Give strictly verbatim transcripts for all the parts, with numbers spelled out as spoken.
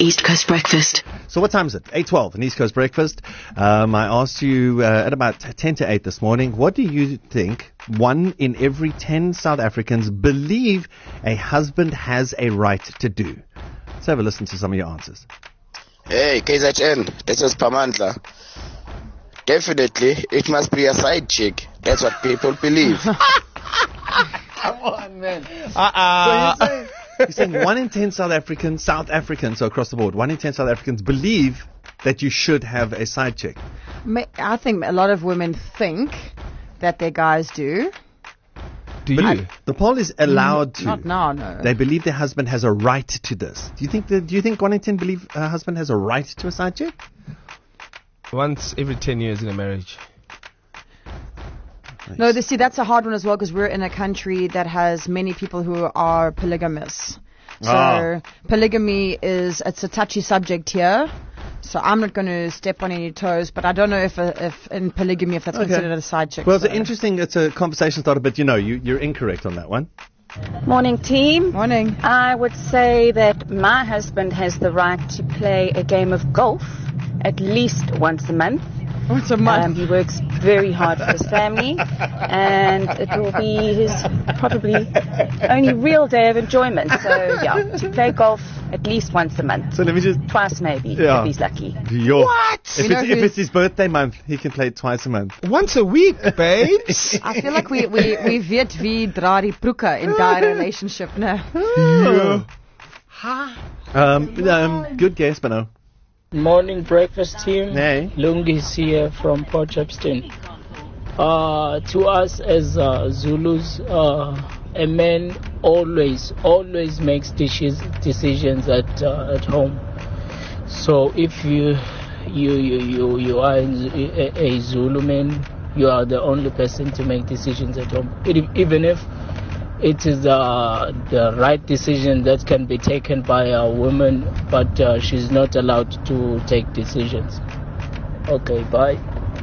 East Coast Breakfast. So what time is it? eight twelve in East Coast Breakfast. Um, I asked you uh, at about ten to eight this morning, what do you think one in every ten South Africans believe a husband has a right to do? Let's have a listen to some of your answers. Hey, K Z N, this is Pamandla. Definitely, it must be a side chick. That's what people believe. Come on, man. Uh-uh. So you're saying, you're saying one in ten South Africans, South Africans, so across the board, one in ten South Africans believe that you should have a side chick. I think a lot of women think that their guys do. Do you? I, the poll is allowed to. Not now, no. They believe their husband has a right to this. Do you think that? Do you think one in ten believe a husband has a right to a side chick? Once every ten years in a marriage. Nice. No, they, see, that's a hard one as well because we're in a country that has many people who are polygamous. So Ah. polygamy is, it's a touchy subject here. So I'm not going to step on any toes, but I don't know if uh, if in polygamy if that's Okay. considered a side chick. Well, it's so. an interesting. It's a conversation starter, but you know, you, you're incorrect on that one. Morning, team. Morning. I would say that my husband has the right to play a game of golf at least once a month. Once a month. Um, he works very hard for his family, and it will be his probably only real day of enjoyment. So, yeah, to play golf at least once a month. So let me just. Twice maybe, Yeah. if he's lucky. Your, What? If, You know it's, if who's- it's his birthday month, he can play it twice a month. Once a week, babes. I feel like we we we weet wie dra die broeke in daai relationship, no. Um, um, good guess, but no. Morning breakfast team. Hey. Lungis here from Port Shepstone. Uh, to us as uh, Zulus, uh, a man always, always makes dishes, decisions at uh, at home. So if you you you you, you are a, a Zulu man, you are the only person to make decisions at home. It, even if it is uh, the right decision that can be taken by a woman, but uh, she's not allowed to take decisions. Okay, bye.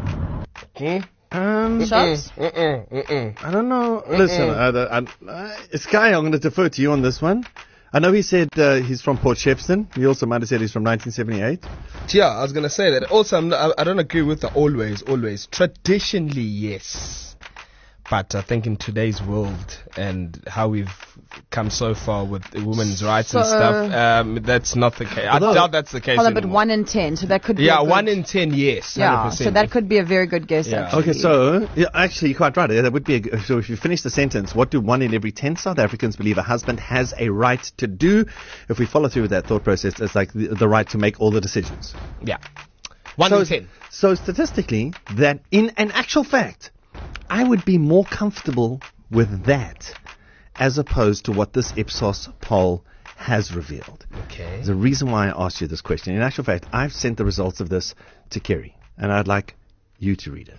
Um, Shots? I don't know. Listen, I, I, I, Sky, I'm going to defer to you on this one. I know he said uh, he's from Port Shepstone. He also might have said he's from nineteen seventy-eight. Yeah, I was going to say that. Also, I'm not, I, I don't agree with the always, always. Traditionally, yes. But I think in today's world and how we've come so far with women's rights and So- stuff, um, that's not the case. I Although- doubt that's the case Hold on, but anymore. one in ten, so that could be yeah, a good, one in ten, yes. one hundred Yeah, percent. so that could be a very good guess, Yeah. actually. Okay, so yeah, actually, you're quite right. That would be a, so. If you finish the sentence, what do one in every ten South Africans believe a husband has a right to do? If we follow through with that thought process, it's like the, the right to make all the decisions. Yeah. One so, in ten. So statistically, that in an actual fact, I would be more comfortable with that as opposed to what this Ipsos poll has revealed. Okay. There's a reason why I asked you this question. In actual fact, I've sent the results of this to Kerry, and I'd like you to read it.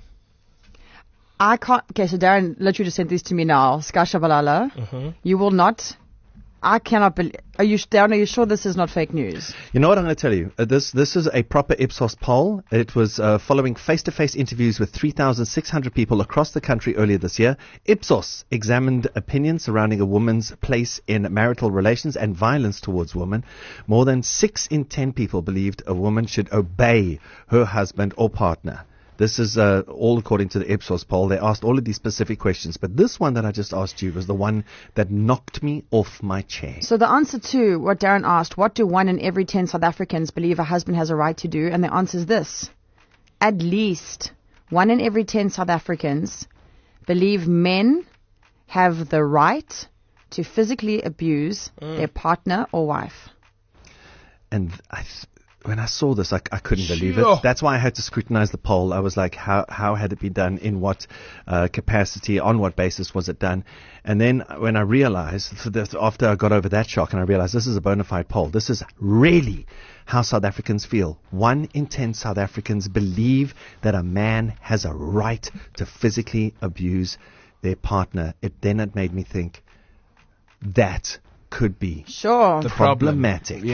I can't. Okay, so Darren literally just sent this to me now. Skasha Balala, Mm-hmm. you will not. I cannot believe. Are you, Darren? Are you sure this is not fake news? You know what I'm going to tell you? Uh, this this is a proper Ipsos poll. It was uh, following face-to-face interviews with three thousand six hundred people across the country earlier this year. Ipsos examined opinions surrounding a woman's place in marital relations and violence towards women. More than six in ten people believed a woman should obey her husband or partner. This is uh, all according to the Ipsos poll. They asked all of these specific questions, but this one that I just asked you was the one that knocked me off my chair. So the answer to what Darren asked, what do one in every ten South Africans believe a husband has a right to do? And the answer is this. At least one in every ten South Africans believe men have the right to physically abuse Mm. their partner or wife. And I th- when I saw this, I, I couldn't believe Sure. it. That's why I had to scrutinize the poll. I was like, how how had it been done? In what uh, capacity? On what basis was it done? And then when I realized, so that after I got over that shock, and I realized this is a bona fide poll. This is really how South Africans feel. One in ten South Africans believe that a man has a right to physically abuse their partner. It then it made me think that could be Sure. The problem. problematic. Yeah.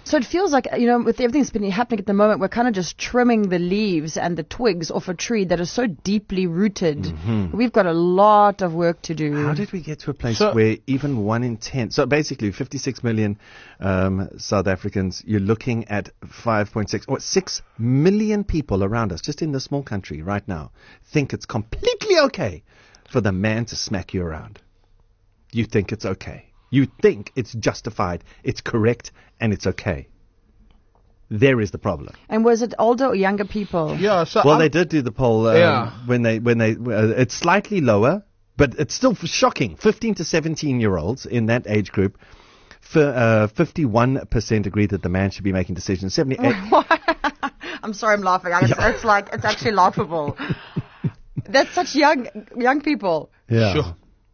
So it feels like, you know, with everything that's been happening at the moment, we're kind of just trimming the leaves and the twigs off a tree that is so deeply rooted. Mm-hmm. We've got a lot of work to do. How did we get to a place So- where even one in ten, so basically fifty-six million um, South Africans, you're looking at five point six, or six million people around us, just in this small country right now, think it's completely okay for the man to smack you around. You think it's okay. You think it's justified, it's correct, and it's okay. There is the problem. And was it older or younger people? Yeah, so Well, I'm- they did do the poll um, Yeah. when they when they uh, it's slightly lower, but it's still shocking. fifteen to seventeen year olds in that age group, f- uh, fifty-one percent agree that the man should be making decisions. seventy-eight I'm sorry, I'm laughing. It's, it's like, it's actually laughable. That's such young young people. Yeah. Sure.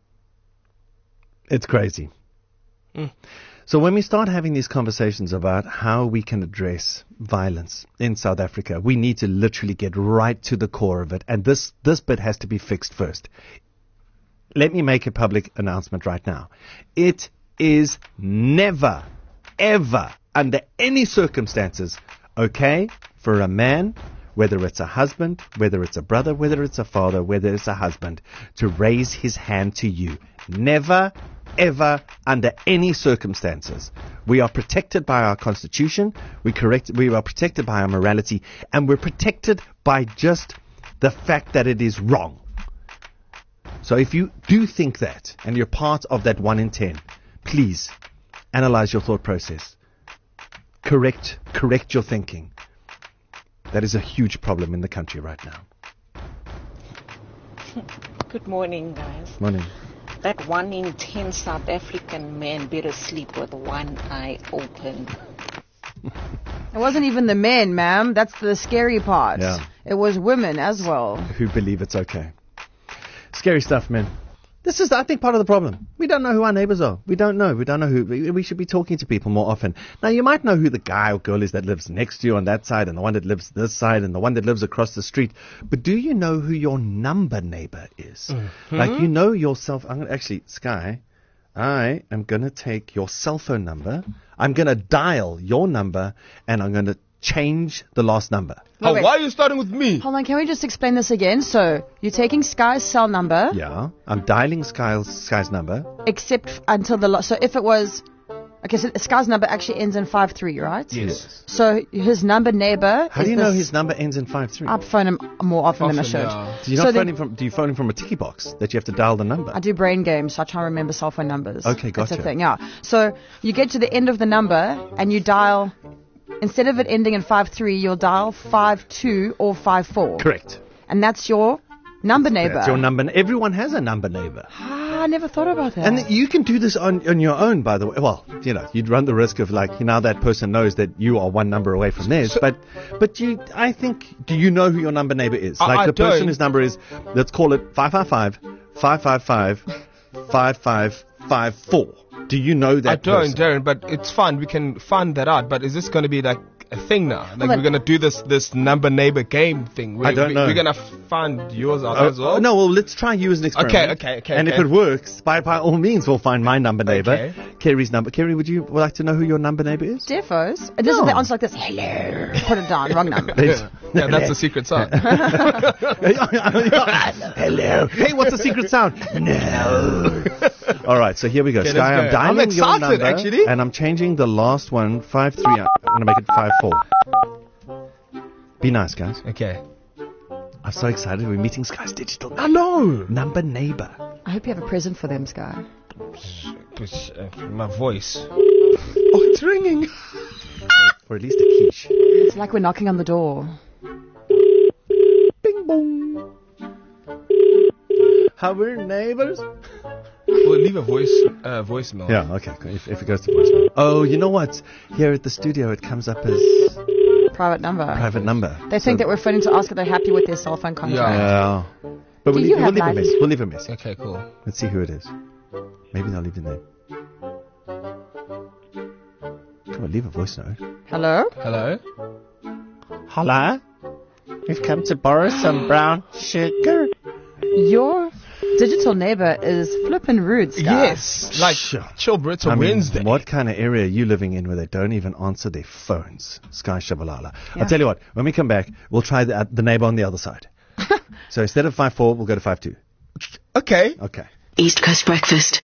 It's crazy. So when we start having these conversations about how we can address violence in South Africa, we need to literally get right to the core of it. And this, this bit has to be fixed first. Let me make a public announcement right now. It is never, ever, under any circumstances, okay for a man, whether it's a husband, whether it's a brother, whether it's a father, whether it's a husband, to raise his hand to you. Never, ever, under any circumstances. We are protected by our constitution, we, correct, we are protected by our morality, and we're protected by just the fact that it is wrong. So if you do think that, and you're part of that one in ten, please analyze your thought process. Correct, correct your thinking. That is a huge problem in the country right now. Good morning, guys. Morning. That one in ten South African men better sleep with one eye open. It wasn't even the men, ma'am. That's the scary part. Yeah. It was women as well. Who believe it's okay. Scary stuff, man. This is, I think, part of the problem. We don't know who our neighbors are. We don't know. We don't know who. We, we should be talking to people more often. Now, you might know who the guy or girl is that lives next to you on that side, and the one that lives this side, and the one that lives across the street. But do you know who your number neighbor is? Mm-hmm. Like, you know yourself. I'm gonna, actually, Sky, I am going to take your cell phone number. I'm going to dial your number, and I'm going to change the last number. Oh, wait. why are you starting with me? Hold on, can we just explain this again? So, you're taking Sky's cell number, Yeah. I'm dialing Sky's, Sky's number. except f- until the... Lo- so, if it was... Okay, so Sky's number actually ends in five three, right? Yes. So, his number neighbor How is do you know this- his number ends in five three? I phone him more often, than I Often, should. yeah. Do you so not then- phone him from? Do you phone him from a tiki box that you have to dial the number? I do brain games, so I try and remember cell phone numbers. Okay, That's gotcha. a thing, yeah. So you get to the end of the number and you dial, instead of it ending in five three, you'll dial five two or five four. Correct. And that's your number neighbor. That's your number. Everyone has a number neighbor, Ah, I never thought about that. and you can do this on on your own. By the way, well, you know, you'd run the risk of like now that person knows that you are one number away from theirs. But but you, I think, do you know who your number neighbor is? I- Like I the person don't. whose number is, let's call it five five five, five five five, five five five four. Do you know that I don't, person? Darren, but it's fine. We can find that out. But is this going to be like a thing now? Like then- we're going to do this this number neighbor game thing? We're, I don't we, know. We're going to find yours out Oh, as well? oh, no, well, let's try you as an experiment. okay, okay, And okay. if it works, by, by all means, we'll find my number neighbor, Okay. Kerry's number. Kerry, would you like to know who your number neighbor is? Defos. It doesn't No. the answer like this. Hello. Put it down. Wrong number. Yeah, yeah, that's the secret sound. Hello. Hey, what's the secret sound? No. All right, so here we go. Okay, Sky, let's I'm go. I'm dialing your excited, number, actually. and I'm changing the last one, five three. I'm going to make it five four. Be nice, guys. Okay. I'm so excited. We're meeting Sky's digital I know. number neighbor. I hope you have a present for them, Sky. But, uh, my voice. Oh, it's ringing. Or at least a quiche. It's like we're knocking on the door. Bing bong. How we're neighbors? We'll leave a voice uh, voicemail. Yeah, okay. If, if it goes to voicemail. Oh, you know what? Here at the studio, it comes up as Private number. private number. They think that we're phoning to ask if they're happy with their cell phone contract. Yeah. But Do we'll you leave, we'll have leave a life? message. We'll leave a message. Okay, cool. Let's see who it is. Maybe they'll leave the name. Come on, leave a voice note. Hello? Hello? Hello? We've come to borrow some brown sugar. Your digital neighbor is flippin' rude, Sky. Yes, like Sure. chill, bro. It's a I mean, Wednesday. what kind of area are you living in where they don't even answer their phones? Sky Shabalala. Yeah. I'll tell you what, when we come back, we'll try the, uh, the neighbor on the other side. So instead of five four, we'll go to five two. Okay. Okay. East Coast Breakfast.